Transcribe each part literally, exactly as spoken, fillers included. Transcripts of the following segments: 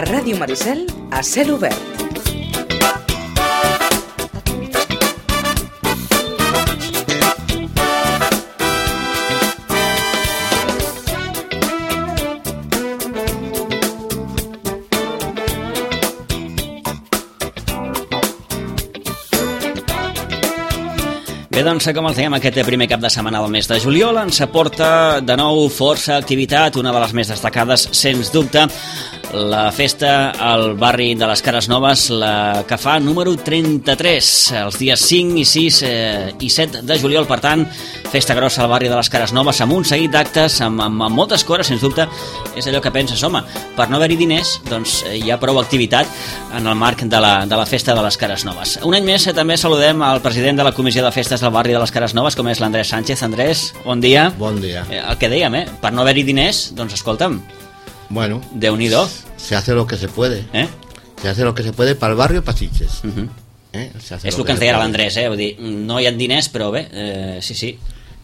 A Ràdio Maricel, a cel obert. Bé, doncs, com els dèiem, aquest primer cap de setmana del mes de juliol ens aporta de nou força activitat, una de les més destacades, sens dubte, la festa al barri de les Cases Noves, la que fa número trenta-tres, els dies cinc i sis eh, i set de juliol. Per tant, festa grossa al barri de les Cases Noves, amb un seguit d'actes, amb, amb, amb moltes coses, sens dubte. És allò que penses, home, per no haver-hi diners, doncs hi ha prou activitat en el marc de la, de la festa de les Cases Noves. Un any més eh, també saludem al president de la Comissió de Festes del barri de les Cases Noves, com és l'Andrés Sánchez. Andrés, bon dia. Bon dia. Eh, el que dèiem, eh? Per no haver-hi diners, doncs escolta'm, bueno, Déu-n'hi-do. Se hace lo que se puede. Eh? Se hace lo que se puede para el barrio, para Sitges. Uh -huh. eh? Se hace És lo el que ens deia puede. l'Andrés, eh? Vull dir, no hi ha diners, però bé, eh, sí, sí.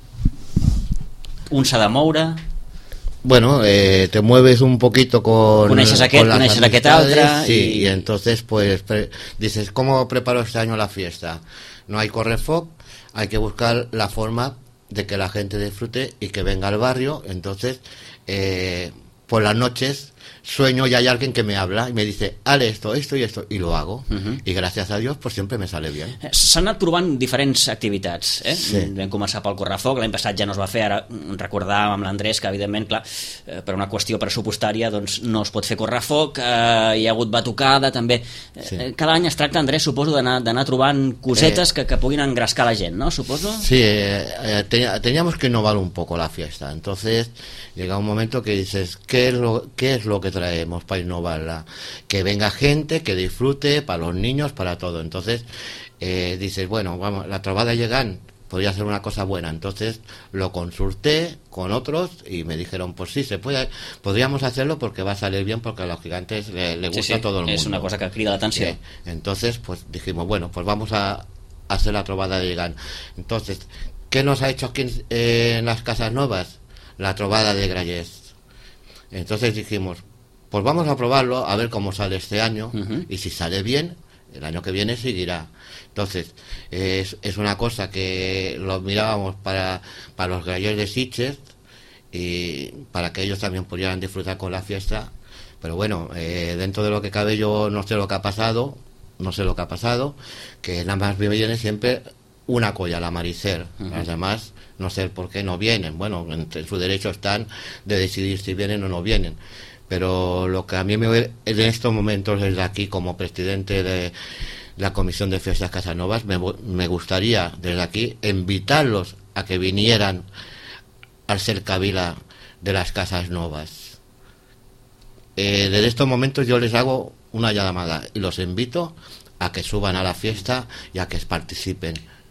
Un s'ha de moure. Bueno, eh, te mueves un poquito con, Coneixes aquest, con las coneixes aquest amistades, altre, sí, i- y entonces pues pre- dices, ¿cómo preparo este año la fiesta? No hay correfoc, hay que buscar la forma de que la gente disfrute y que venga al barrio. Entonces, eh, por las noches sueño y hay alguien que me habla y me dice, hale esto, esto y esto, y lo hago. Uh-huh. Y gracias a Dios, pues siempre me sale bien. S'han anat provant diferents activitats, eh? Sí. Vam començar pel correfoc, l'any passat ja no es va fer, ara recordàvem amb l'Andrés que, evidentment, clar, eh, per una qüestió pressupostària, doncs no es pot fer correfoc, eh, hi ha hagut batucada, també. Sí. Eh, cada any es tracta, Andrés, suposo, d'anar d'anar trobant cosetes Eh. que, que puguin engrescar la gent, no? Suposo? Sí, eh, eh, te- teníamos que innovar un poco la fiesta. Entonces llega un momento que dices, ¿qué es lo, qué es lo que traemos para innovarla? Que venga gente, que disfrute, para los niños, para todo. Entonces eh, dices, bueno, vamos, la trovada llegan, podría ser una cosa buena. Entonces lo consulté con otros y me dijeron, pues sí, se puede, podríamos hacerlo porque va a salir bien, porque a los gigantes le, le gusta Sí, sí, a todo el mundo. és una cosa que crida l'atenció. Sí. Entonces, pues dijimos, bueno, pues vamos a hacer la trovada de Llegán. Entonces, ¿qué nos ha hecho aquí en, eh, en las Casas Novas? La trovada de Grallés. Entonces dijimos, pues vamos a probarlo, a ver cómo sale este año, Uh-huh. y si sale bien, el año que viene seguirá. Entonces, eh, es, es una cosa que lo mirábamos para, para los Grallés de Sitges, y para que ellos también pudieran disfrutar con la fiesta. Pero bueno, eh, dentro de lo que cabe, yo no sé lo que ha pasado, no sé lo que ha pasado, que nada más me viene siempre una colla, la Maricel. Uh-huh. Las demás no sé por qué no vienen. Bueno, en, en su derecho están de decidir si vienen o no vienen. Pero lo que a mí me en estos momentos desde aquí, como presidente de la Comisión de Fiestas Casanovas, me, me gustaría desde aquí invitarlos a que vinieran al cercavila de las Casas Novas. Eh, desde estos momentos yo les hago una llamada y los invito a que suban a la fiesta y a que participen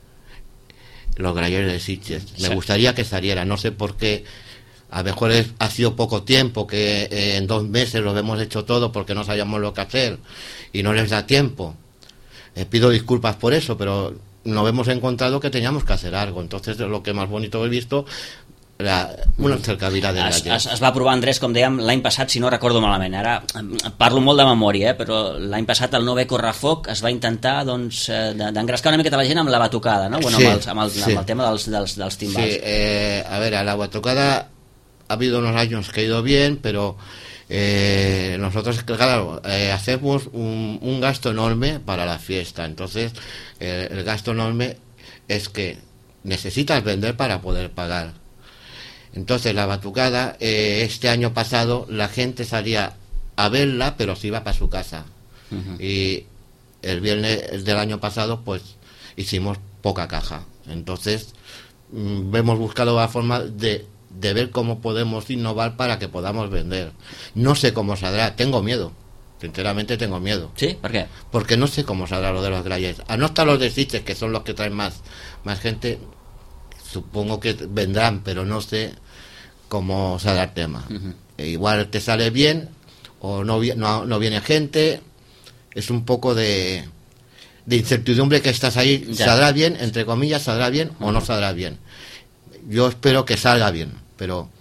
los Grallers de Sitges. Me Sí. gustaría que salieran, no sé por qué. A lo mejor es, ha sido poco tiempo, que eh, en dos meses lo hemos hecho todo porque no sabíamos lo que hacer y no les da tiempo. Eh, pido disculpas por eso, pero nos hemos encontrado que teníamos que hacer algo. Entonces, lo que más bonito he visto, la, una cercavila de Es, Grallers. es, es va aprovar, Andrés, com dèiem, l'any passat, si no recordo malament. Ara em, parlo molt de memòria, eh? Però l'any passat el no haver correfoc es va intentar doncs, eh, de- d'engrescar una miqueta la gent amb la batucada, no? Bueno, Sí, amb, els, amb, el, sí. amb el tema dels, dels, dels Sí, timbals. eh, a ver, a la batucada ha habido unos años que ha ido bien, pero eh, nosotros, claro, eh, hacemos un, un gasto enorme para la fiesta. Entonces, eh, el gasto enorme es que necesitas vender para poder pagar. Entonces, la batucada, eh, este año pasado, la gente salía a verla, pero se iba para su casa. Uh-huh. Y el viernes del año pasado, pues, hicimos poca caja. Entonces, mm, hemos buscado la forma de, de ver cómo podemos innovar para que podamos vender. No sé cómo saldrá, tengo miedo. Sinceramente tengo miedo. Sí? Per què? Porque no sé cómo saldrá lo de los Grallers. A no estar los de Sitges, que son los que traen más, más gente, supongo que vendrán, pero no sé cómo saldrá el tema. Uh-huh. E igual te sale bien, o no, vi- no, no viene gente. Es un poco de, de incertidumbre que estás ahí. Ya. ¿Saldrá bien? Entre comillas, ¿saldrá bien o no saldrá bien? Yo espero que salga bien, pero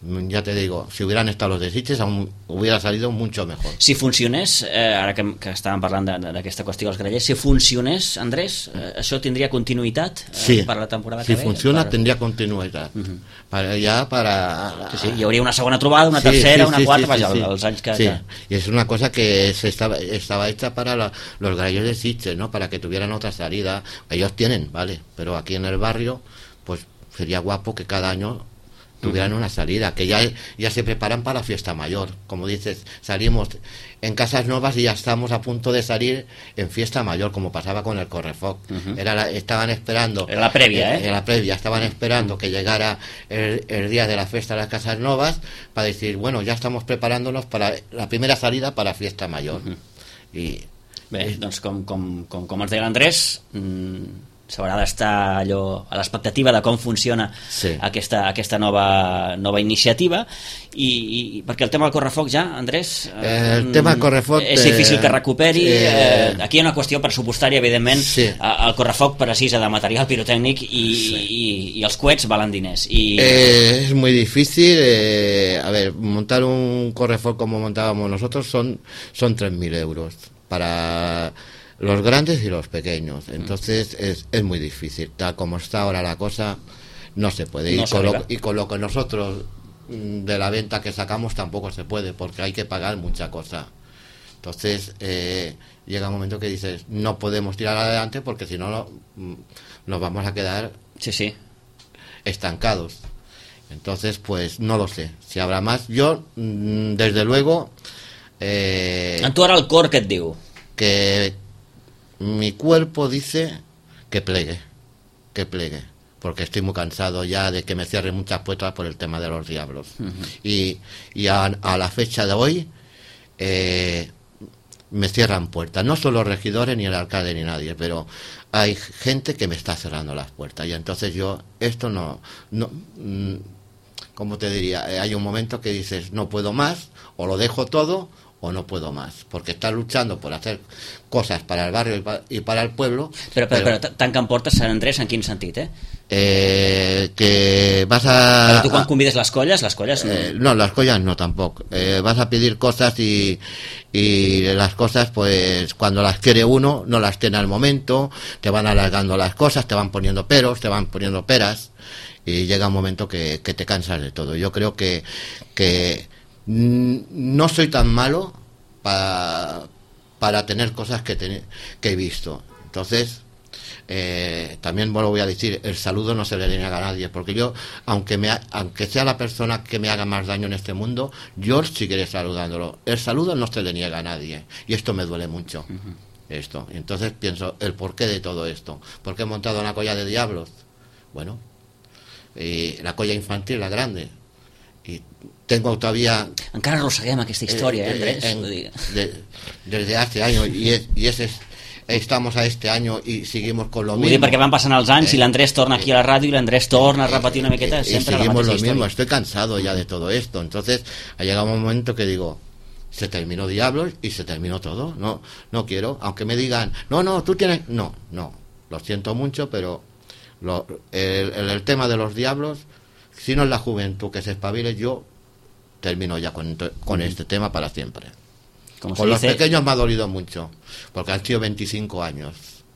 ya te digo, si hubieran estado los de Sitges aún hubiera salido mucho mejor. Si funcionés, eh, ara que, que estàvem parlant d'aquesta qüestió dels grallers, si funcionés, Andrés, eh, això tindria continuïtat eh, sí. per la temporada si que ve? Si funciona, per... tendría continuidad. Uh-huh. Para, ya para... Sí, sí, hi hauria una segona trobada, una sí, tercera, sí, una sí, quarta, sí, vaja, sí, sí. els anys que... Sí, que... y es una cosa que se estaba, estaba hecha para la, los grallers de Sitges, ¿no? Para que tuvieran otra salida. Ellos tienen, vale, pero aquí en el barrio, pues sería guapo que cada año tuvieran una salida, que ya, ya se preparan para la fiesta mayor. Como dices, salimos en Casas Novas y ya estamos a punto de salir en fiesta mayor, como pasaba con el Correfoc. Uh-huh. Era la, estaban esperando... Era la previa, ¿eh? Era la previa, estaban esperando que llegara el, el día de la fiesta de las Casas Novas para decir, bueno, ya estamos preparándonos para la primera salida para fiesta mayor. Uh-huh. I, Bé, i... doncs com, com, com, com ens deia l'Andrés... Mmm... s'haurà d'estar allò a l'expectativa de com funciona sí. aquesta, aquesta nova, nova iniciativa i, i perquè el tema del Correfoc ja, Andrés, eh, el tema del Correfoc és difícil que recuperi eh, eh, aquí hi ha una qüestió pressupostària evidentment, sí. el Correfoc precisa de material pirotècnic i, sí. i, i els coets valen diners i... eh, es muy difícil eh, a ver, montar un Correfoc como montábamos nosotros son, son tres mil euros para los grandes y los pequeños, entonces es, es muy difícil, tal como está ahora la cosa no se puede, no y, con lo, y con lo que nosotros de la venta que sacamos tampoco se puede porque hay que pagar mucha cosa, entonces eh, llega un momento que dices no podemos tirar adelante porque si no, no nos vamos a quedar sí, sí. estancados, entonces pues no lo sé si habrá más. Yo desde luego eh, en tu ara el cor què et diu? Que mi cuerpo dice que plegue, que plegue, porque estoy muy cansado ya de que me cierren muchas puertas por el tema de los diablos. Uh-huh. Y, y a, a la fecha de hoy eh, me cierran puertas, no solo los regidores ni el alcalde ni nadie, pero hay gente que me está cerrando las puertas y entonces yo, esto no, no mm, ¿cómo te diría? Eh, hay un momento que dices no puedo más, o lo dejo todo o no puedo más, porque estás luchando por hacer cosas para el barrio y para, y para el pueblo. Però, però, però, però tant que em portes, Sant Andrés, en quin sentit, eh? Eh, que vas a... Pero tú cuando convides las collas, las collas... Eh, no, las collas no tampoco. Eh, vas a pedir cosas y, y las cosas, pues, cuando las quiere uno, no las tiene al momento, te van alargando las cosas, te van poniendo peros, te van poniendo peras, y llega un momento que, que te cansas de todo. Yo creo que... que no soy tan malo para, para tener cosas que, ten, que he visto. Entonces, eh, también lo voy a decir, el saludo no se le niega a nadie, porque yo, aunque, me, aunque sea la persona que me haga más daño en este mundo, yo seguiré saludándolo. El saludo no se le niega a nadie, y esto me duele mucho. Uh-huh. Esto. Entonces pienso, el porqué de todo esto. ¿Por qué he montado una colla de diablos? Bueno, y la colla infantil, la grande. Y tengo todavía... Encara arrosseguem aquesta història, eh, Andrés? En, de, desde hace años, y, es, y ese es, estamos a este año y seguimos con lo Vull mismo. Vull dir, perquè van passant els anys eh, i l'Andrés torna aquí a la ràdio i l'Andrés torna a repetir una miqueta eh, sempre y la mateixa lo història. Mismo. Estoy cansado ya de todo esto, entonces ha llegado un momento que digo, se terminó Diablos y se terminó todo, no, no quiero, aunque me digan, no, no, tú tienes... No, no, lo siento mucho, pero lo, el, el, el tema de los Diablos, si no es la juventud que se espabile, yo termino ya con, con mm. este tema para siempre. Con los dice... pequeños me ha dolido mucho, porque han sido veinticinco años.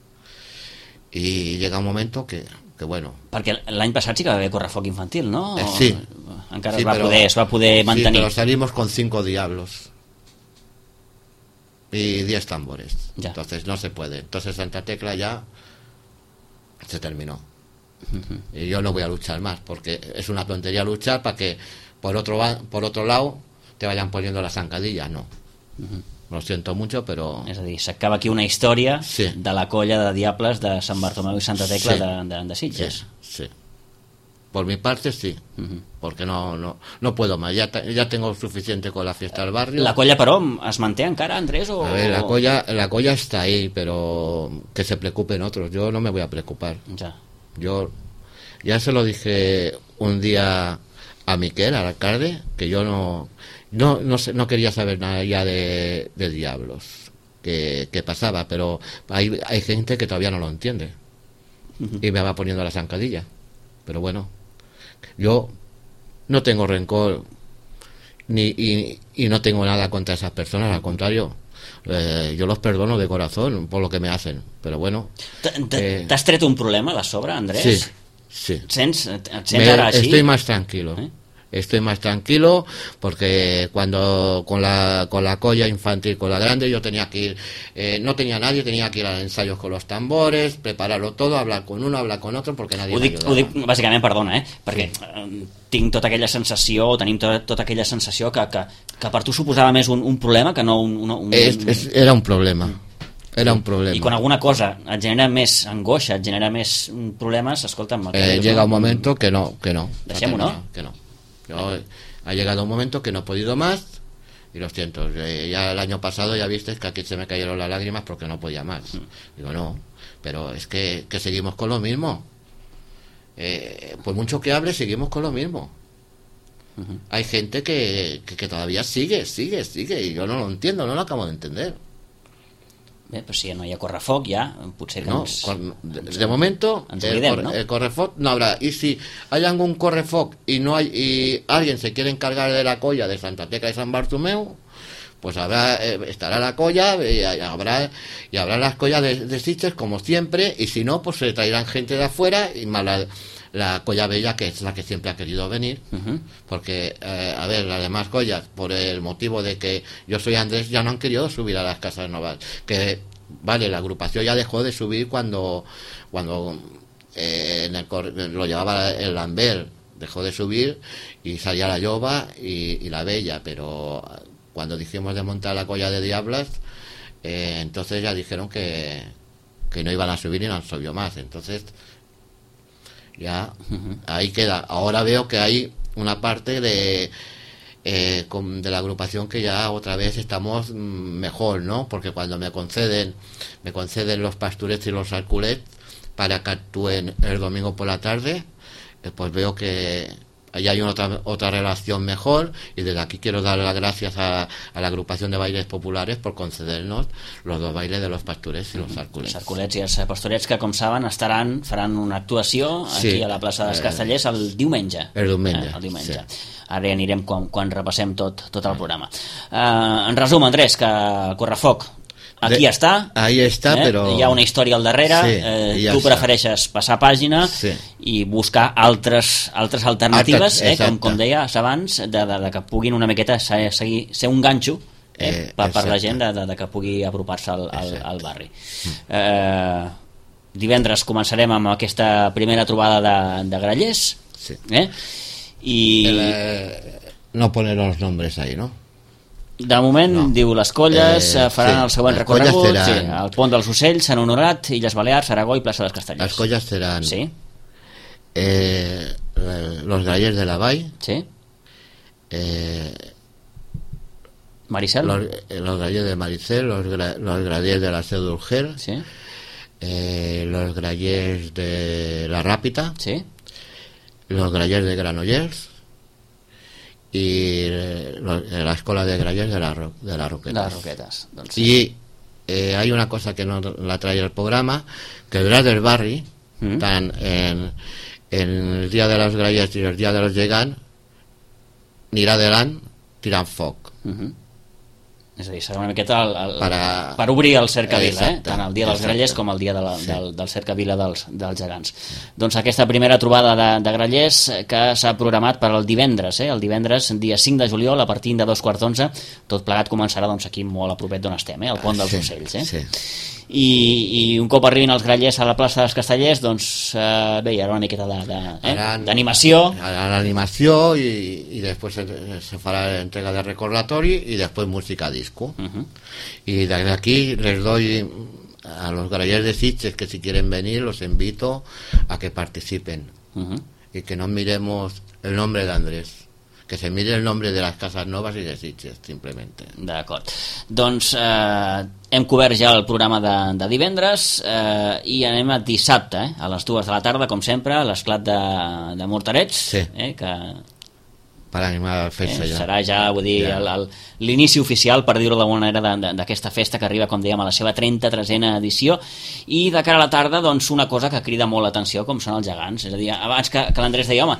Y llega un momento que, que bueno... Perquè l'any passat sí que va haver Correfoc infantil, no? Eh, sí. Encara sí, es, va pero, poder, es va poder mantenir. Sí, pero salimos con cinco diablos. Y diez tambores. Ya. Entonces no se puede. Entonces Santa Tecla ya se terminó. Uh-huh. Y yo no voy a luchar más, porque es una tontería luchar para que por otro por otro lado te vayan poniendo las zancadillas, no. Uh-huh. Lo siento mucho, pero... És a dir, s'acaba aquí una història sí. de la colla de diables de Sant Bartomeu i Santa Tecla sí. de, de, de Sitges. Sí, sí. Por mi parte sí, uh-huh. porque no, no, no puedo más, ya, ya tengo suficiente con la fiesta del barrio. La colla, però, es manté encara, Andrés? O... A ver, la colla, la colla está ahí, pero que se preocupen otros, yo no me voy a preocupar. Ya. Yo ya se lo dije un día a Miquel, al alcalde, que yo no no no, sé, no quería saber nada ya de, de diablos, que, que pasaba, pero hay, hay gente que todavía no lo entiende, uh-huh. y me va poniendo la zancadilla, pero bueno, yo no tengo rencor ni y, y no tengo nada contra esas personas, al contrario, eh, yo los perdono de corazón por lo que me hacen, pero bueno. Eh, ¿T'has tret un problema de sobre, Andrés? Sí, sí. Et sents, et sents me, ara així? Estoy más tranquilo. ¿Eh? Estoy más tranquilo porque cuando con la con la colla infantil, con la grande, yo tenía que ir, eh, no tenía nadie, tenía que ir a ensayos con los tambores, prepararlo todo, hablar con uno, hablar con otro, porque nadie ho dic, me ayudaba. ho dic bàsicament, perdona, eh? perquè sí. eh, tinc tota aquella sensació, o tenim tota, tota aquella sensació que, que, que per tu suposava més un, un problema que no un... un, un... Es, es, era un problema. Era un problema. I quan alguna cosa et genera més angoixa, et genera més problemes, escolta'm... Eh, llega un momento que no, que no. Deixem-ho, no? Que no. Yo, ha llegado un momento que no he podido más y lo siento. Eh, ya el año pasado ya viste que aquí se me cayeron las lágrimas porque no podía más. Digo, no, pero es que, que seguimos con lo mismo. Eh, por mucho que hable, seguimos con lo mismo. Uh-huh. Hay gente que, que, que todavía sigue, sigue, sigue y yo no lo entiendo, no lo acabo de entender. Bé, pues si no hi ha correfoc ja, potser que no, ens, de, de momento ens el, oblidem, corre, no? el correfoc no habrá, y si hay algún correfoc y no hay y alguien se quiere encargar de la colla de Santa Tecla y San Bartomeu, pues habrá eh, estará la colla y habrá y habrá las collas de, de Sitges como siempre, y si no, pues se traerán gente de afuera y más la, la colla bella, que es la que siempre ha querido venir, uh-huh. porque eh, a ver, las demás collas, por el motivo de que yo soy Andrés, ya no han querido subir a las casas novas, que vale, la agrupación ya dejó de subir cuando cuando eh, en el, lo llevaba el Lambert, dejó de subir y salía la Lloba y, y la Bella, pero cuando dijimos de montar la colla de Diablas, eh, entonces ya dijeron que, que no iban a subir y no han subido más, entonces ya uh-huh. ahí queda. Ahora veo que hay una parte de eh, con, de la agrupación que ya otra vez estamos mejor, ¿no? Porque cuando me conceden me conceden los Pasturets y los Arculets para que actúen el domingo por la tarde, eh, pues veo que ahí hay una otra, otra relación mejor, y desde aquí quiero dar las gracias a, a la agrupación de bailes populares por concedernos los dos bailes de los Pasturets i los Arculets. Els Arculets i els Pasturets, que com saben estaran, faran una actuació aquí sí, a la plaça dels Castellers el diumenge. El diumenge, eh, el diumenge. Sí. Ara ja anirem quan, quan repassem tot, tot el programa. Uh, en resum, Andrés, que el Correfoc aquí de, està, ahí està eh? però... hi ha una història al darrere, sí, eh, ja tu està. Prefereixes passar pàgina sí. i buscar altres, altres alternatives, Altre, eh, com, com deies abans, de, de, de que puguin una miqueta seguir, ser un ganxo eh, eh, per, per la gent de, de, de que pugui apropar-se al, al, al barri. Eh, divendres començarem amb aquesta primera trobada de, de grallers, sí. eh? I... El, eh, no poner els nombres ahí, no? De moment, no. Diu, les colles eh, faran sí. el següent les recorregut, seran... sí, el Pont dels Ocells, Sant Honorat, Illes Balears, Aragó i plaça dels Castellers. Les colles seran sí. eh, los grallers de la Vall, sí. eh, Maricel, los, los grallers de Maricel, los, gra, los grallers de la Seu d'Urgell, sí. eh, los grallers de la Ràpita, sí. los grallers de Granollers y la escuela de grallers de, la, de las Roquetas. Las Roquetas. Doncs sí. Y eh, hay una cosa que no la trae el programa, que el Gras del Barri, mm. tan en, en el día de los grallers y el día de los llegants, anirà davant tirant foc. Mm-hmm. És a dir, serà una miqueta el, el, Para... per obrir el Cercavila, eh? Tant el dia dels exacte. grallers com el dia de la, sí. del, del Cercavila dels, dels gegants. Sí. Doncs aquesta primera trobada de, de grallers que s'ha programat per al divendres, eh? El divendres, dia cinc de juliol, a partir de dos quarts d'onze, tot plegat començarà doncs, aquí molt a propet d'on estem, eh? Al Pont dels sí. Ocells. Eh? Sí. I, i un cop arribin els grallers a la plaça dels Castellers, doncs eh, bé, hi haurà una miqueta d'animació de, de, eh? l'animació i, i després se, se farà entrega de recordatori i després música disco. Uh-huh. Y desde aquí les doy a los grallers de Sitges que si quieren venir los invito a que participen. Uh-huh. Y que no miremos el nombre de Andrés, que se mire el nombre de las casas novas y de Sitges, simplemente. D'acord. Doncs eh, hem cobert ja el programa de, de divendres eh, i anem a dissabte, eh, a les dues de la tarda, com sempre, a l'esclat de, de Morterets, sí. eh, que per animar la festa eh, ja. serà ja, vull dir, ja. El, el, l'inici oficial, per dir-ho d'alguna manera, d'aquesta festa que arriba, com dèiem, a la seva trenta-tresena edició, i de cara a la tarda, doncs, una cosa que crida molt l'atenció, com són els gegants. És a dir, abans que, que l'Andrés deia, home,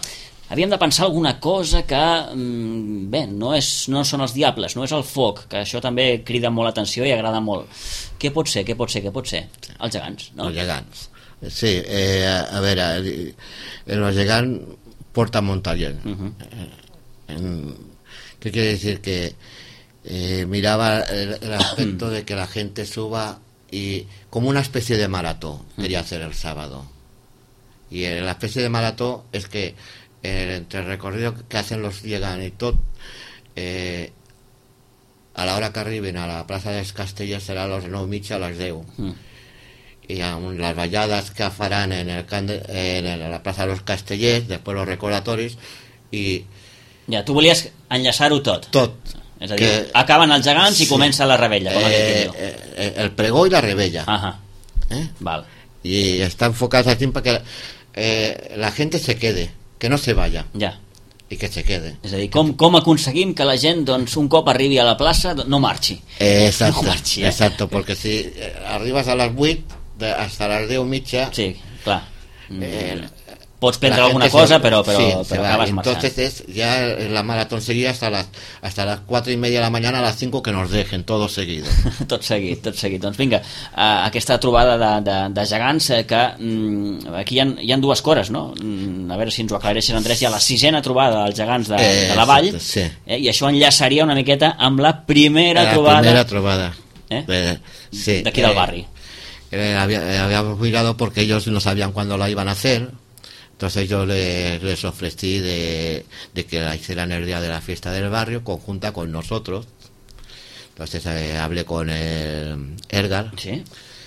havíem de pensar alguna cosa que, bé, no, és, no són els diables, no és el foc, que això també crida molt l'atenció i agrada molt. Què pot ser, què pot ser, què pot ser? Els gegants, no? Els gegants. Sí, eh, a veure, els gegants porten Montaller. Uh-huh. eh, ¿Qué quiere decir? Que eh, miraba el, el aspecto de que la gente suba y como una especie de maratón quería hacer el sábado. Y eh, la especie de maratón es que eh, entre el recorrido que hacen los llegan y todo, eh, a la hora que arriben a la plaça dels Castellers serà a les nou mitja a les deu. Mm. I amb les ballades que faran en, el, en la plaça dels Castellers, després els recordatoris, i... Ja, tu volies enllaçar-ho tot. Tot. És a dir, que, acaben els gegants i sí, comença la rebella, com eh, eh, el pregó i la rebella. Ajá. Eh? Val. Y está enfocado así para que eh, la gente se quede, que no se vaya. Ja. I que se quede. És a dir, com, com aconseguim que la gent, doncs, un cop arribi a la plaça, no marxi. Eh, exacto, no marxi, eh? Exacto, porque si eh, arribes a les vuit, de, hasta les deu mitja... Sí, clar. Eh, eh, pots prendre alguna cosa, se, però, però, sí, però acabas marchando. Entonces es ya la maratón seguida hasta las, hasta las cuatro y media de la mañana a las cinco que nos dejen, todo seguido. tot seguit, tot seguit. Doncs vinga, uh, aquesta trobada de, de, de gegants eh, que mm, aquí hi ha, hi ha dues cores, no? Mm, a veure si ens ho aclareixes, Andrés, hi ha la sisena trobada dels gegants de, eh, de la Vall, sí. eh, i això enllaçaria una miqueta amb la primera la trobada, primera trobada. Eh? Eh, sí, d'aquí del barri. Eh, eh, había, eh, habíamos mirado porque ellos no sabían cuándo la iban a hacer. Entonces yo les, les ofrecí de, de que la hicieran el día de la fiesta del barrio, conjunta con nosotros. Entonces eh, hablé con el Edgar, ¿sí?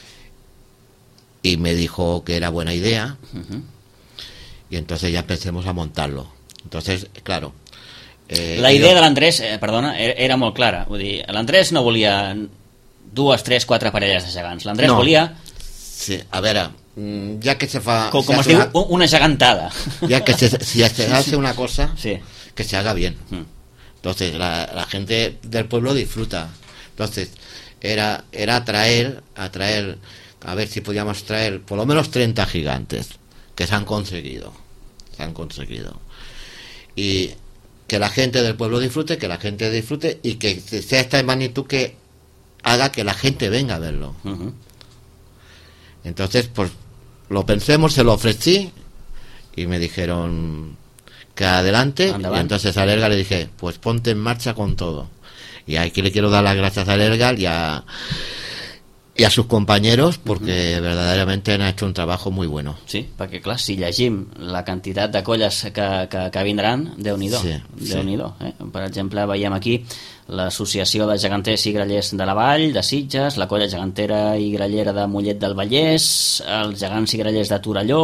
Y me dijo que era buena idea. Uh-huh. Y entonces ya empecemos a montarlo. Entonces, claro... Eh, la idea jo... de l'Andrés, eh, perdona, era, era molt clara. Vull dir, l'Andrés no volia dues, tres, quatre parelles de gegants. L'Andrés no. volia... Sí, a veure... ya que se fa como, como se diu, una, una gigantada, ya que se, si se hace una cosa sí. que se haga bien. Entonces la, la gente del pueblo disfruta. Entonces era era atraer atraer a ver si podíamos traer por lo menos treinta gigantes, que se han conseguido se han conseguido y que la gente del pueblo disfrute, que la gente disfrute y que sea esta magnitud que haga que la gente venga a verlo. Uh-huh. Entonces pues lo pensemos, se lo ofrecí y me dijeron que adelante. Andavant. Y entonces a Edgar le dije, pues ponte en marcha con todo. Y aquí le quiero dar las gracias a Edgar y a, y a sus compañeros porque uh-huh. verdaderamente han hecho un trabajo muy bueno. Sí, perquè clar, si llegim la quantitat de colles que, que, que vindran, Déu-n'hi-do, sí, Déu-n'hi-do, eh? Per exemple, veiem aquí l'Associació de Geganters i Grallers de la Vall, de Sitges, la Colla Gegantera i Grallera de Mollet del Vallès, els Gegants i Grallers de Torelló,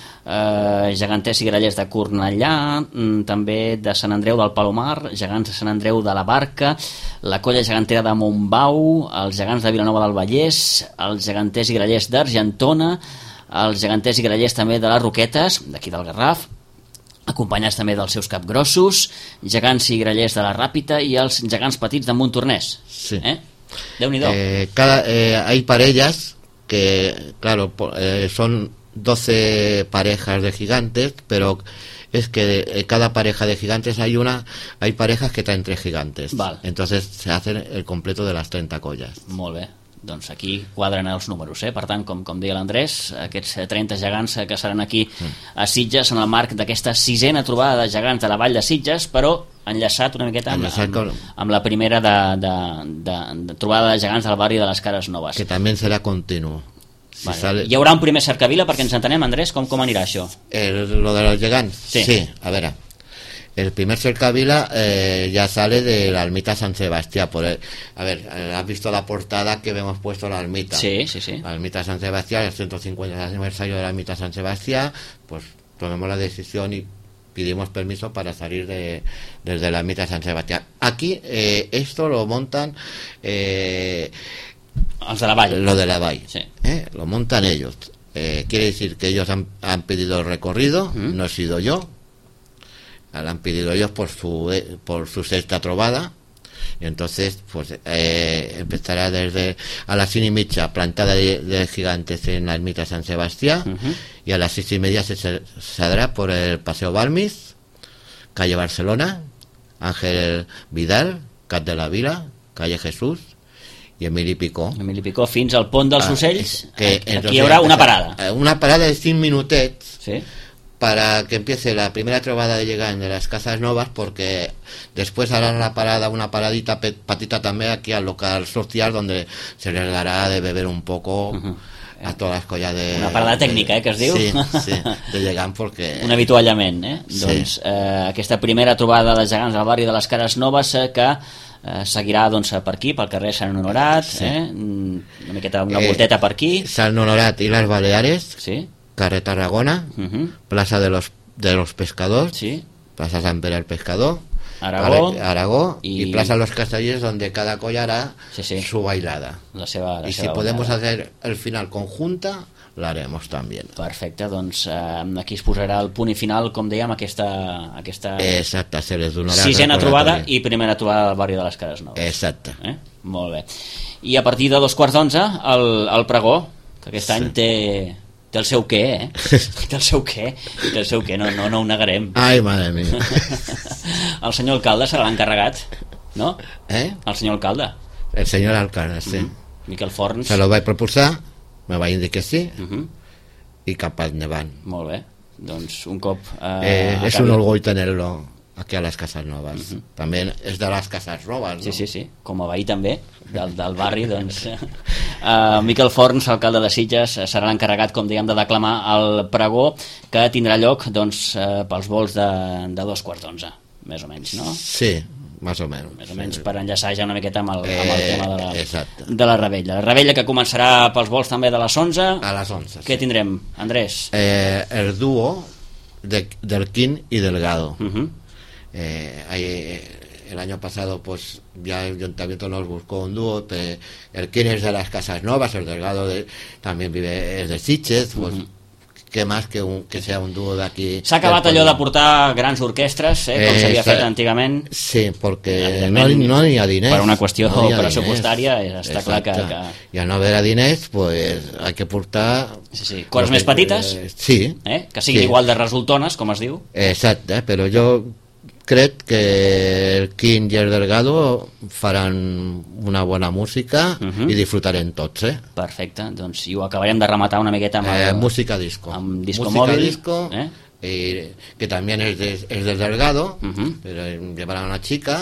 eh, Geganters i Grallers de Cornellà, també de Sant Andreu del Palomar, Gegants de Sant Andreu de la Barca, la Colla Gegantera de Montbau, els Gegants de Vilanova del Vallès, els Geganters i Grallers d'Argentona, els Geganters i Grallers també de les Roquetes, d'aquí del Garraf, acompanyats també dels seus capgrossos, gegants i grallers de la Ràpita i els gegants petits de Montornès. Sí. ¿Eh? Déu-n'hi-do. Eh, cada, eh, hay parejas que, claro, eh, son doce parejas de gigantes, pero es que de cada pareja de gigantes hay una, hay parejas que traen tres gigantes. Val. Entonces se hace el completo de las treinta collas. Molt bé. Doncs aquí quadren els números, eh? Per tant, com, com deia l'Andrés, aquests trenta gegants que seran aquí a Sitges en el marc d'aquesta sisena trobada de gegants de la Vall de Sitges, però enllaçat una miqueta amb, amb, amb la primera de, de, de, de trobada de gegants del barri de les Cares Noves. Que també serà continu. Si vale. sale... Hi haurà un primer cercavila perquè ens entenem, Andrés? Com, com anirà això? El, lo de los gegants? Sí. Sí, a veure... El primer cercavila eh, ya sale de la ermita San Sebastián. Por el, a ver, has visto la portada que hemos puesto la ermita. Sí, sí, sí. La ermita San Sebastián, el ciento cincuenta aniversario de la ermita San Sebastián, pues tomemos la decisión y pedimos permiso para salir de, desde la ermita San Sebastián. Aquí eh, esto lo montan... Eh, los de la Vall. Lo de la Vall. Sí. Eh, lo montan ellos. Eh, quiere decir que ellos han, han pedido el recorrido, ¿Mm? No he sido yo. La han pedido ellos por su por su sexta trovada y entonces pues eh, empezará desde a las seis y media plantada de, de gigantes en la ermita San Sebastián uh-huh. y a las seis y media se saldrá por el Paseo Balmis calle Barcelona, Ángel Vidal, Cat de la Vila, calle Jesús i Emili Picó. Emili Picó fins al pont dels Ocells, ah, que, aquí entonces, hi haurà una parada. Una parada de cinc minutets, sí, para que empiece la primera trobada de llegar de las Casas Novas, porque después harán la parada, una paradita patita también aquí al local social, donde se les dará de beber un poco uh-huh. a todas las collas de... Una parada tècnica, eh, que es diu? Sí, sí, de gegant, perquè... Un avituallament, eh? Sí. Doncs eh, aquesta primera trobada de gegants al barri de les Cases Noves eh, que eh, seguirà doncs, per aquí, pel carrer Sant Honorat, sí. eh? una miqueta, una volteta eh, per aquí. Sant Honorat i les Baleares, sí. carrer Tarragona, uh-huh. plaça de los, de los Pescadors, sí. plaça Sant Pere el Pescador, Aragó, Aragó y... y Plaza Los Castellers, donde cada colla hará sí, sí. su bailada. La seva, la y seva si podemos bailada. hacer el final conjunta, la haremos también. Perfecte, doncs eh, aquí es posarà el punt i final, com dèiem, aquesta, aquesta Exacte, se les donarà sisena trobada i primera trobada al barri de les Cases Noves. Exacte. Eh? Molt bé. I a partir de dos quarts d'onze, el, el pregó, que aquest sí. any té... té el seu què, eh? Té el seu què, té el seu què, no, no, no ho negarem. Ai, mare mia. El senyor alcalde serà l'encarregat, no? Eh? El senyor alcalde. El senyor alcalde, sí. Mm-hmm. Miquel Forns. Se lo vaig proposar, me va dir que sí, mm-hmm. i cap endavant. Molt bé, doncs un cop... Eh, eh, és un orgull tenerlo aquí a les Cases Noves. Uh-huh. També és de les Cases Noves, no? Sí, sí, sí, com a veí també del, del barri, doncs uh, Miquel Forns, alcalde de Sitges, serà l'encarregat, com dèiem, de declamar el pregó, que tindrà lloc doncs, uh, pels vols de, de dos quarts d'onze, més o menys, no? Sí, més o menys. Més o menys per enllaçar ja una miqueta amb el, amb el eh, tema de la, exacte. de la rebella. La rebella que començarà pels vols també de les onze. A les onze, Què sí. tindrem, Andrés? Eh, el dúo de, del Quín y Delgado. Uh-huh. Eh, hay, el año pasado pues ya el ayuntamiento nos buscó un dúo, pe, el Quín es de las Casas Novas, el Delgado de, también vive es de Sitges, pues uh-huh. qué más que, un, que sea un dúo de aquí. S'ha acabat allò de portar grans orquestres, eh, com eh, s'havia fet antigament. Sí, perquè no, no hi ha diners. Per una qüestió no pressupostària, està clar que, que... I al no haver diners, pues hay que portar... Sí, sí. Coses més petites, eh, sí, eh, que siguin sí. igual de resultones, com es diu. Exacte, però jo crec que el Quín i el Delgado faran una bona música uh-huh. i disfrutarem tots, eh? Perfecte, doncs i ho acabarem de rematar una miqueta amb el, eh, música disco. Amb disco música móvil, disco, eh? eh, que también es de, es del Delgado, uh-huh. pero llevará una chica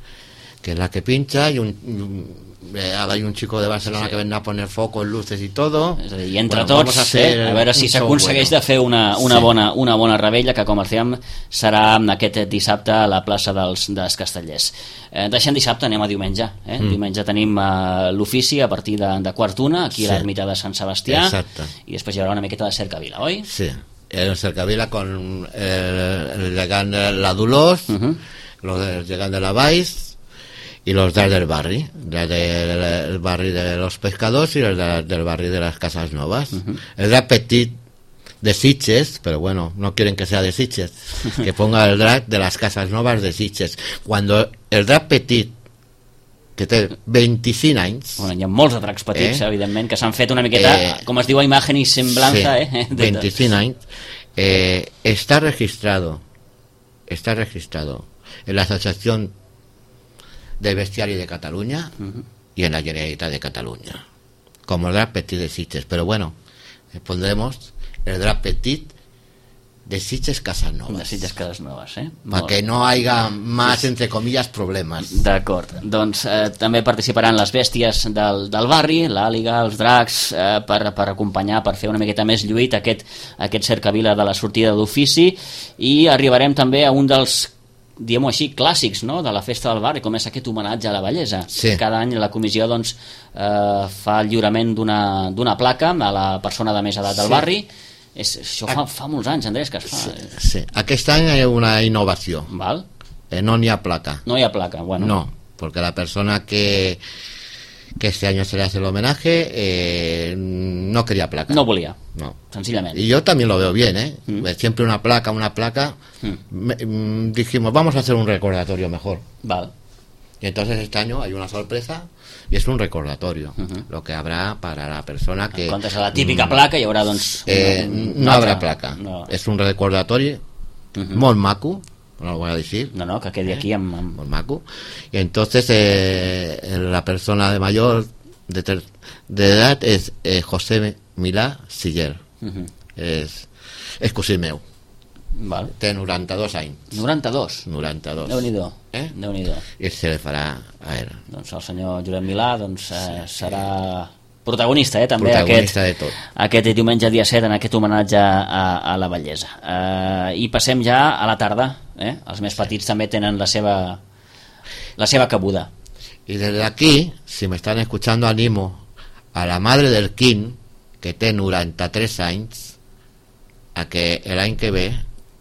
que es la que pincha y un, un Eh, hay un chico de Barcelona sí, sí. que vendrá a poner focos, luces y todo. És a dir, i entre bueno, tots, a, eh, a veure si s'aconsegueix bueno. de fer una, una, sí. bona, una bona rebella, que com els dèiem serà aquest dissabte a la plaça dels, dels Castellers. Eh, deixem dissabte, anem a diumenge. Eh? Mm. Diumenge tenim eh, l'ofici a partir de, de quarts d'una, aquí sí. a l'ermita de Sant Sebastià. Exacte. I després hi haurà una miqueta de cercavila, oi? Sí, el cercavila con el, el llegant de la Dolors, uh-huh. los del llegant de la Valls, y los del barri, el del barri de los Pescadors y el de, del barri de las Casas Novas. Uh-huh. El drag petit de Sitges, pero bueno, no quieren que sea de Sitges, que ponga el drag de las Casas Novas de Sitges. Cuando el drag petit, que té vint-i-cinc anys... Bueno, hi ha molts de drags petits, eh? evidentment, que s'han fet una miqueta, eh, com es diu, a imagen i semblança. Sí, eh? vint-i-cinc anys. Eh, está registrado, está registrado en la Asociación de Bestiario de Cataluña uh-huh. y en la Generalitat de Cataluña como el drag petit de Sitges, pero bueno, pondremos el drag petit de Sitges Casas Novas, de Sitges Casas Novas, eh? para que no haya más, sí. entre comillas, problemes. D'acord, doncs eh, també participaran les bèsties del, del barri, l'àliga, els dracs, eh, per, per acompanyar, per fer una miqueta més lluït aquest, aquest cercavila de la sortida d'ofici, i arribarem també a un dels, diguem-ho així, clàssics, no?, de la festa del barri, com és aquest homenatge a la bellesa. Sí. Cada any la comissió doncs, eh, fa el lliurament d'una d'una placa a la persona de més edat del sí. barri. És, això fa, fa molts anys, Andrés, que es fa. Sí, sí. Aquest any hi ha una innovació. Val. Eh, no n'hi ha placa. No hi ha placa, bueno. No, porque la persona que, que este año se le hace el homenaje eh, no quería placa. No volia. No. Sencillamente. Y yo también lo veo bien, ¿eh? Mm. Siempre una placa, una placa. Mm. Me, mm, dijimos, vamos a hacer un recordatorio mejor. Val. Y entonces este año hay una sorpresa y es un recordatorio, uh-huh. lo que habrá para la persona que... En comptes de la típica placa hi haurà, doncs... Eh, una, no una habrá altra. placa. No. És un recordatori uh-huh. molt maco, no lo voy a decir. No, no, que quedi aquí amb... amb... Muy maco. Y entonces eh, la persona de mayor de, ter, de edad es eh, José Milà Siller. Uh-huh. És, és cosí meu. Val. Té noranta-dos anys. noranta-dos? noranta-dos. Déu-n'hi-do. Eh? Déu-n'hi-do. I se li farà a ell. Doncs el senyor Josep Milà doncs, eh, serà protagonista, eh, també protagonista aquest, de tot. aquest diumenge dia set en aquest homenatge a, a la bellesa. Eh, I passem ja a la tarda. Eh? Els més petits també tenen la seva, la seva cabuda. Y desde aquí, si me están escuchando, animo a la madre del Quim, que té noranta-tres anys, a que el any que ve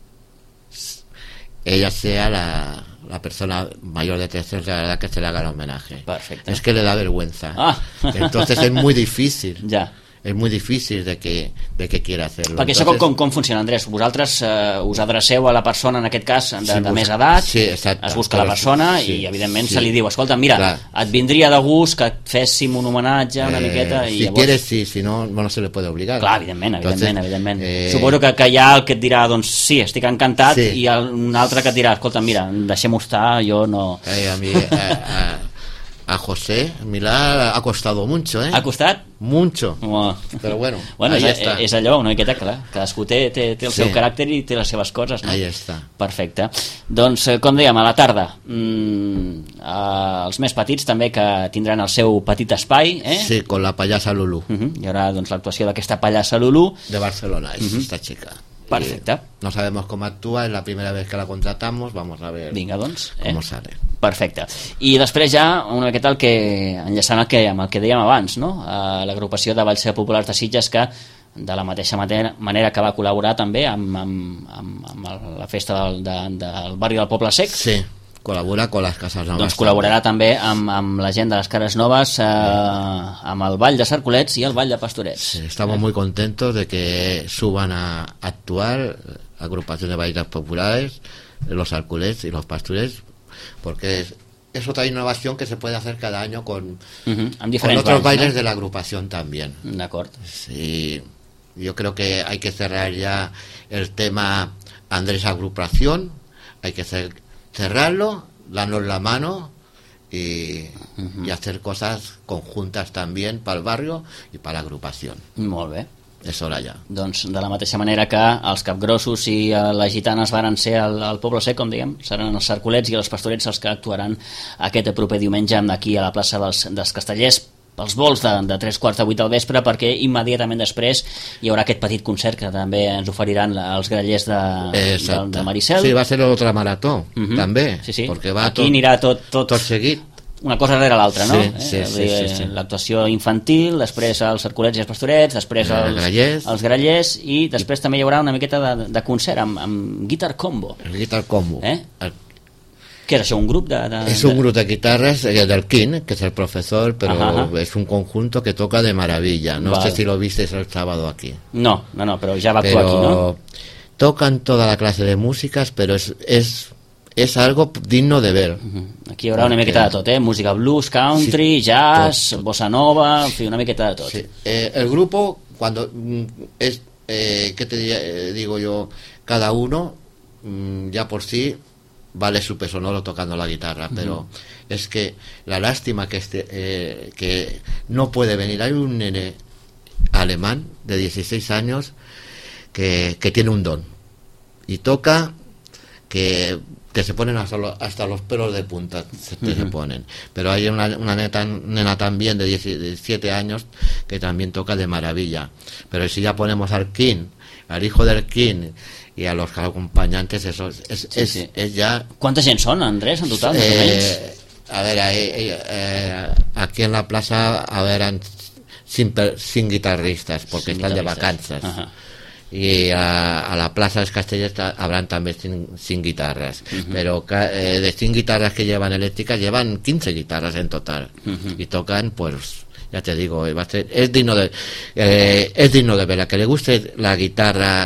ella sea la, la persona mayor de tres años de la edad que se le haga el homenaje. Perfecte. Es que le da vergüenza. Ah. Entonces es muy difícil. Ja. Es muy difícil de que, de que quiera hacerlo. Perquè això Entonces, com, com funciona, Andrés? Vosaltres eh, us adreceu a la persona, en aquest cas, de, Sí, de més edat, sí, exacte, es busca la però persona sí, i, evidentment, sí. se li diu, escolta, mira, Clar. et vindria de gust que et féssim un homenatge una eh, miqueta i si llavors... quieres, sí, si no, no se le puede obligar. Clar, evidentment, evidentment, Entonces, evidentment. eh, Suposo que, que hi ha el que et dirà, doncs sí, estic encantat, Sí. i el, un altre que et dirà, escolta, mira, deixem-ho estar, jo no... Eh, a mí, a, a, a José Milà ha costado mucho, ¿eh? Ha costat? Mucho. Oh. Pero bueno, bueno ahí és, está. és allò, una miqueta, clar, cadascú té, té, té el Sí. seu caràcter i té les seves coses, no? Ahí está. Perfecte. Doncs, eh, com dèiem, a la tarda, mm, eh, els més petits també que tindran el seu petit espai, eh? Sí, con la payasa Lulu, Uh -huh. Hi haurà doncs, l'actuació d'aquesta pallassa Lulú. de Barcelona, es Ujú. esta chica. Perfecte. Y no sabemos cómo actúa, es la primera vez que la contratamos, vamos a ver Vinga, doncs. Eh? cómo sale. Perfecte. I després ja, una miqueta el que, enllaçant el que, amb el que dèiem abans, no? Eh, l'agrupació de Balls Populars de Sitges, que de la mateixa manera, manera que va col·laborar també amb, amb, amb, amb el- la festa del, de, del barri del Poble Sec, Sí, colabora con las casas novas. doncs col·laborarà també amb, amb la gent de les Cares Noves, eh, amb el Ball de Sarcolets i el Ball de Pastorets. Sí, estamos muy contentos de que suban a actuar agrupaciones de bailes populares, los Sarculets y los Pastorets, porque es, es otra innovación que se puede hacer cada año con, Uh -huh. Amb con diferents otros balls, bailes no? de la agrupación también. D'acord. Sí, yo creo que hay que cerrar ya el tema Andrés Agrupación, hay que cer- cerrarlo, darnos la mano y, Uh-huh. y hacer cosas conjuntas también para el barrio y para la agrupación. Molt bé. Es hora ya. Doncs de la mateixa manera que els capgrossos i eh, les gitanes varen ser al, al Poble Sec, com diguem, seran els Sarcolets i els Pastorets els que actuaran aquest proper diumenge aquí a la plaça dels, dels Castellers pels vols de, de tres quarts de vuit del vespre, perquè immediatament després hi haurà aquest petit concert que també ens oferiran la, els grallers de, de, de Maricel. Sí, va a ser otra marató, Uh-huh. també, sí, sí. porque va aquí tot, anirà tot, tot, tot seguit. una cosa darrere l'altra, no? Sí, sí, eh? sí, Vull dir, sí, sí. L'actuació infantil, després els Sarcolets i els Pastorets, després Els els, grallers. els grallers, i després també hi haurà una miqueta de, de concert amb, amb Guitar Combo. El Guitar Combo. Eh? El- Què és això, un grup de... de es un de... grupo de guitarras eh, del King, que es el profesor, pero Ajá, ajá. es un conjunto que toca de maravilla. No Vale. sé si lo visteis el sábado aquí. No, no, no, però ja va actuar Pero aquí, no? tocan toda la clase de músicas, pero es, es, es algo digno de ver. Uh-huh. Aquí hi haurà una miqueta de tot, eh? Música blues, country, Sí, jazz, tot, tot. bossa nova, en fi, una miqueta de tot. Sí. Eh, el grupo, cuando mm, es, eh, ¿qué te diría- eh, digo yo? Cada uno, mm, ya por sí, vale su peso sonoro tocando la guitarra, pero es que la lástima que este eh, que no puede venir. Hay un nene alemán de dieciséis años que, que tiene un don y toca que te se ponen hasta, lo- hasta los pelos de punta se, te se ponen, pero hay una, una neta- nena también de diecisiete años que también toca de maravilla. Pero si ya ponemos al King, al hijo del King y a los acompañantes, eso es, es, Sí, es, sí. es ya Quanta gent són, Andrés, en total, més o menys? eh, a ver, ahí, eh, eh, aquí en la plaza habrán sin, per- sin guitarristas porque Sin están de guitarristas. vacanzas. Ajá. Y a, a la plaza de Castellers ta- habrán también sin, sin guitarras, pero ca- eh, de cien guitarras que llevan eléctricas llevan quince guitarras en total. Ujú. Y tocan, pues ya te digo, va a ser- es digno de eh, es digno de ver. A que le guste la guitarra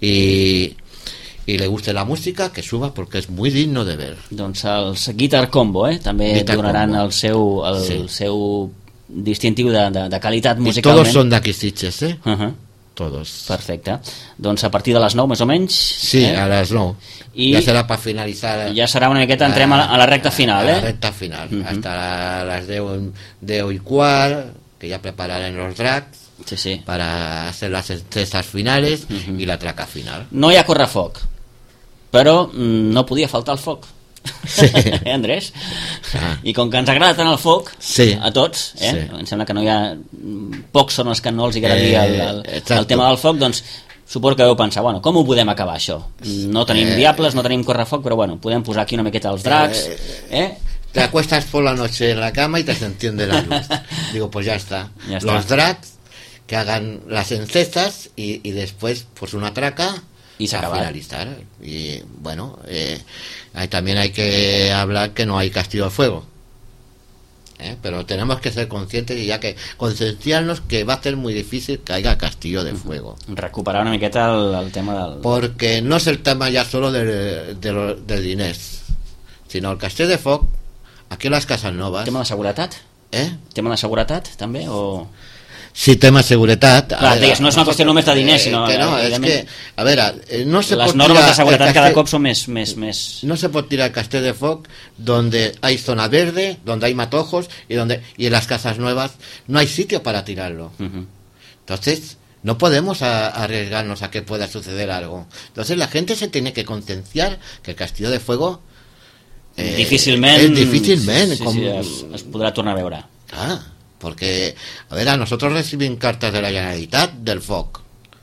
y y le guste la música, que suba porque es muy digno de ver. Doncs els Guitar Combo, eh? També Guitar donaran Combo. el seu, el Sí. seu distintiu de, de, de qualitat Y musicalment. todos son de aquí Sitges, ¿eh? Uh -huh. todos. Perfecte. Doncs a partir de les nou, més o menys? Sí, eh? a les nou. I ja serà per finalitzar. Ja serà una miqueta, entrem a la, a la recta final, eh? A la recta final. Uh-huh. Hasta las deu y cuart, que ya prepararán los drags. Sí, sí. Para hacer las cestas finales uh-huh. y la traca final. No hi ha correfoc, però mm, no podia faltar el foc. Sí. Eh, Andrés? Ah. I com que ens agrada tant el foc, sí. a tots, eh? Sí. Em sembla que no hi ha... Pocs són els que no els agradi eh, el, el, el tema del foc, doncs suposo que vau pensar, bueno, com ho podem acabar això? No tenim eh, diables, no tenim correfoc, però bueno, podem posar aquí una miqueta els dracs, eh? Te acuestas por la noche en la cama y te se enciende la luz. Digo, pues ya está. Ya está. Los drags que hagan las encestas y, y después pues una traca y se a acaba. Finalizar. Y bueno, eh, hay, también hay que hablar que no hay castillo de fuego. ¿Eh? Pero tenemos que ser conscientes y ya que concienciarnos que va a ser muy difícil que haya castillo de fuego. Recuperar una miqueta el, el tema del... Porque no es el tema ya solo del de, de, de diners, sino el castillo de foc aquí en les cases noves. Tema de seguretat? Eh? Tema de seguretat també o... Sí, tema de seguretat. Clar, digues, no és una qüestió només de diners, sinó... Eh, que no, és que, a veure, no se les pot normes de seguretat castell, cada cop són més, més, més... No se pot tirar el castell de foc donde hay zona verde, donde hay matojos y, donde, y en las casas nuevas no hay sitio para tirarlo. Uh-huh. Entonces, no podemos a, arriesgarnos a que pueda suceder algo. Entonces, la gente se tiene que concienciar que el castillo de fuego... Eh, difícilment... Es difícilment. Sí, com... sí, es, es podrà tornar a veure. Ah, porque, a ver, a nosotros reciben cartas de la Generalitat del F O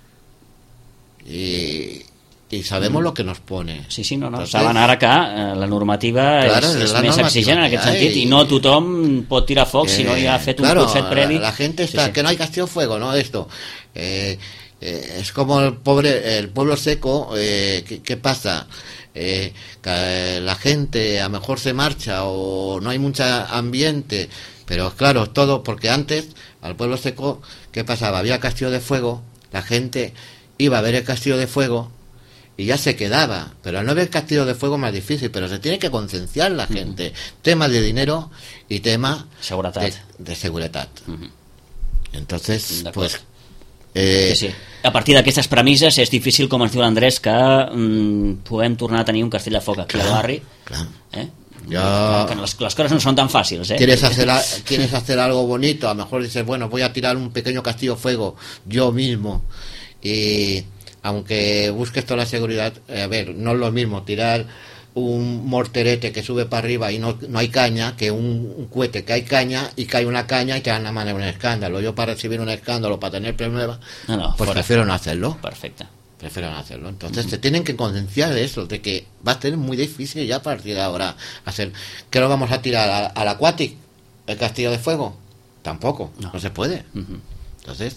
C y, y sabemos mm. lo que nos pone. Sí, sí, no, no. Entonces, saben ara que eh, la normativa claro, és, és la més exigent en aquest sentit i, i no tothom pot tirar foc eh, si no hi ha fet un claro, curset previ. La, la gente está, sí, sí. que no hay castillo de fuego, ¿no? Esto. Eh, eh, es como el pobre, el pueblo seco, eh, ¿qué, qué pasa? Eh, que la gente a lo mejor se marcha o no hay mucho ambiente. Pero claro, todo porque antes al pueblo seco, ¿qué pasaba? Había castillo de fuego, la gente iba a ver el castillo de fuego y ya se quedaba. Pero al no ver castillo de fuego es más difícil, pero se tiene que concienciar la gente. Uh-huh. Tema de dinero y tema seguretat. de, de seguretat. Uh-huh. Entonces, pues... Eh... Sí, sí. A partir d'aquestes premisses és difícil, com ens diu l'Andrés, que mm, puguem tornar a tenir un castell de foc aquí al barri. Clar. Eh? Yo... Que las, las cosas no son tan fáciles, ¿eh? ¿Quieres hacer, a, quieres hacer algo bonito, a lo mejor dices, bueno, voy a tirar un pequeño castillo de fuego yo mismo, y aunque busques toda la seguridad, eh, a ver, no es lo mismo tirar un morterete que sube para arriba y no, no hay caña, que un, un cohete que hay caña y cae una caña y te dan a mano un escándalo. Yo para recibir un escándalo, para tener problemas, no, no, pues fuera. Prefiero no hacerlo. Perfecto. Prefieren hacerlo. Entonces uh-huh. se tienen que concienciar de eso, de que va a ser muy difícil ya a partir de ahora hacer. ¿Qué lo vamos a tirar a, al Aquatic? ¿El castillo de fuego? Tampoco, no, no se puede. Uh-huh. Entonces,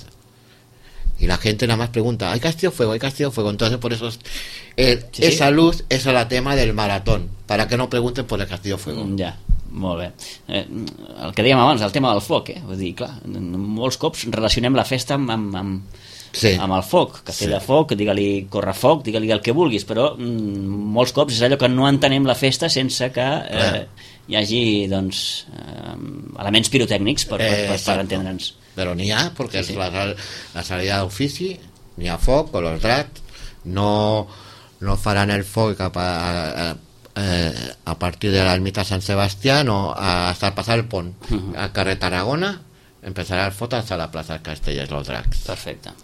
y la gente nada más pregunta, ¿hay castillo de fuego? ¿Hay castillo de fuego? Entonces por eso eh, sí, esa sí. luz es el tema del maratón, para que no pregunten por el castillo de fuego. Ja, molt bé. Eh, el que dèiem abans, el tema del foc, eh? Vull dir, clar, molts cops relacionem la festa amb, amb, amb Sí. amb el foc, castell sí. de foc, digue-li correfoc, digue-li el que vulguis, però mm, molts cops és allò que no entenem la festa sense que eh, hi hagi doncs, eh, elements pirotècnics per, per, per, per entendre'ns. Però n'hi ha, perquè sí, sí. La, la salida d'ofici, n'hi ha foc, o els dracs no, no faran el foc cap a, a, a, a partir de l'ermita Sant Sebastià, no, hasta el passar el pont uh-huh. al carrer Tarragona, empezarà el foc hasta la plaça Castellers dels Dracs. Perfecte.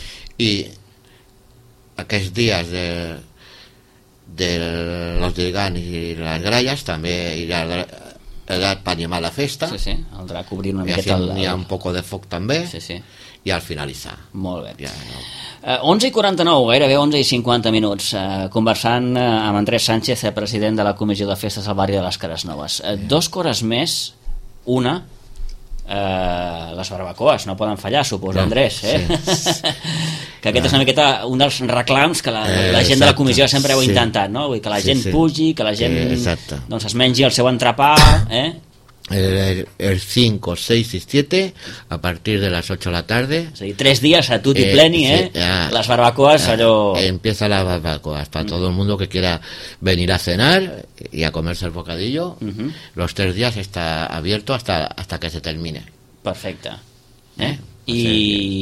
I aquests dies de, de los Dirgans i les gralles també hi ha edat per animar la festa. Sí, sí, el drac obrir una miqueta el... Hi ha un poc de foc també. Sí, sí. I al finalitzar. Molt bé. Ja, no. uh, onze i quaranta-nou, gairebé onze i cinquanta minuts, uh, conversant uh, amb Andrés Sánchez, president de la Comissió de Festes al barri de les Cases Noves. Uh, dos coses més, una... Uh, les barbacoes no poden fallar, suposo, no, Andrés, eh? Sí. Que aquest no. és una miqueta un dels reclams que la, eh, la gent exacte. De la comissió sempre heu sí. intentat, no? Vull dir, que la sí, gent sí. pugi, que la gent eh, doncs es mengi el seu entrepà, eh? El, el cinco, seis y siete a partir de las ocho de la tarde. O sigui, tres días a tutti eh, pleni, ¿eh? Sí, ya, las barbacoas, ya, allò... Empieza las barbacoas para mm. todo el mundo que quiera venir a cenar y a comerse el bocadillo. Uh-huh. Los tres días está abierto hasta, hasta que se termine. Perfecte. Eh? I,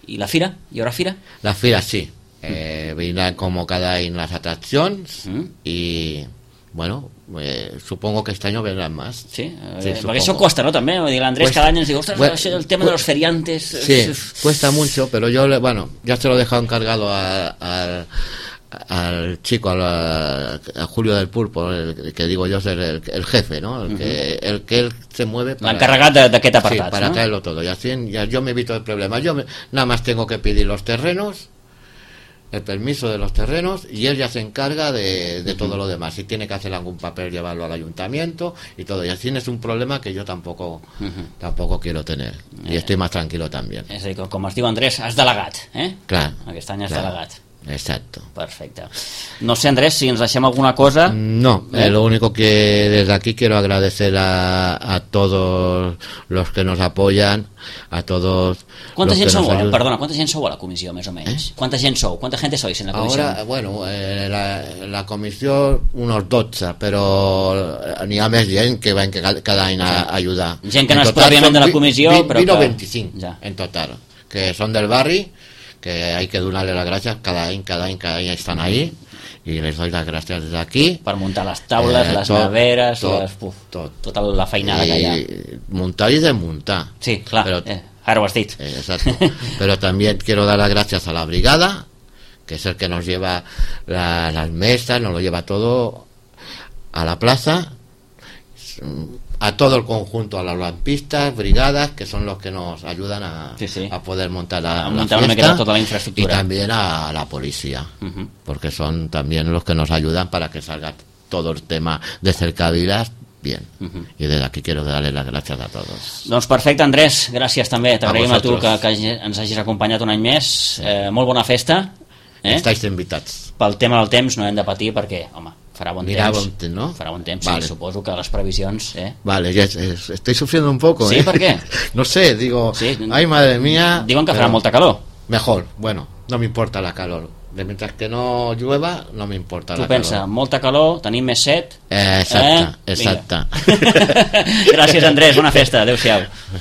¿Y la fira? ¿Y ahora fira? La fira sí. Eh, vendrán como cada año las atracciones Mm. y bueno, eh, supongo que este año vendrán más. Sí, eh, Sí, perquè supongo. això costa, no? També, vull dir, l'Andrés Cuesta. cada any ens diu, ostres, Bueno, això, el tema cu- de los feriantes... Sí, cuesta mucho, pero yo, le- bueno, ya se lo he dejado encargado a- al al chico, al- a, Julio del Pulpo, el que digo yo ser el, el jefe, ¿no? El que, el que él se mueve para... L'encarregat de- d'aquest Sí, apartat, para no? traerlo todo. Y así ya yo me evito el problema. Yo me- nada más tengo que pedir los terrenos, el permiso de los terrenos, y él ya se encarga de, de todo lo demás. Si tiene que hacer algún papel, llevarlo al ayuntamiento y todo. Y así es un problema que yo tampoco tampoco quiero tener. Y estoy más tranquilo también. És a dir, com es diu Andrés, has delegat, eh? Claro. Aquest any has claro. delegat. Exacto. Perfecte. No sé, Andrés, si ens deixem alguna cosa... No, eh, lo único que desde aquí quiero agradecer a, a todos los que nos apoyan, a todos Quanta los gent que nos sou? ayudan. Perdona, quanta gent sou a la comissió, més o menys? Quanta gent sou? Quanta gente sois en la comissió? Ahora, bueno, eh, la, la comisión unos doce, pero ni a més gent que van cada, cada any a, a ayudar. Gent que En no és total pròpiament son de la vi- comissió, vi- però vino que- veinticinco Ja. en total, que son del barrio, que hay que donarle las gracias cada año, cada año, cada año están ahí, y les doy las gracias desde aquí. Per muntar les taules, Eh, les tot, neveres, tot, les, uf, tot. tota la feinada que hi ha. Y montar y desmontar. Sí, clar, Pero- eh, ara ho has dit. Eh, exacto. Pero también quiero dar las gracias a la brigada, que es el que nos lleva la- las mesas, nos lo lleva todo a la plaza, a todo el conjunto, a las lampistas, brigadas, que son los que nos ayudan a, Sí, sí. a poder montar la, A la montar una fiesta, miqueta toda la infraestructura. y también a la policía, Ujú. porque son también los que nos ayudan para que salga todo el tema de cercavilas bien. Ujú. Y desde aquí quiero darle las gracias a todos. Doncs perfecte, Andrés, gràcies també. T'agraïm a, tu que, vosaltres. que ens hagis acompanyat un any més. Eh, molt bona festa. Eh? Estáis invitados. Pel tema del temps no hem de patir perquè, home, farà bon Mirà temps. bon temps, no? Farà bon temps, Vale. sí, suposo que les previsions... Eh? Vale, ya es- es- estoy sufriendo un poco. ¿Sí? ¿eh? ¿Por qué? No sé, digo, Sí. ay madre mía. Diuen que farà pero molta calor. Mejor, bueno, no me importa la calor. De mientras que no llueva, no me importa Tu la pensa, calor. molta calor, tenim més set... Eh, exacta, Eh? exacta. Vinga. Gràcies, Andrés, bona festa, adeu-siau.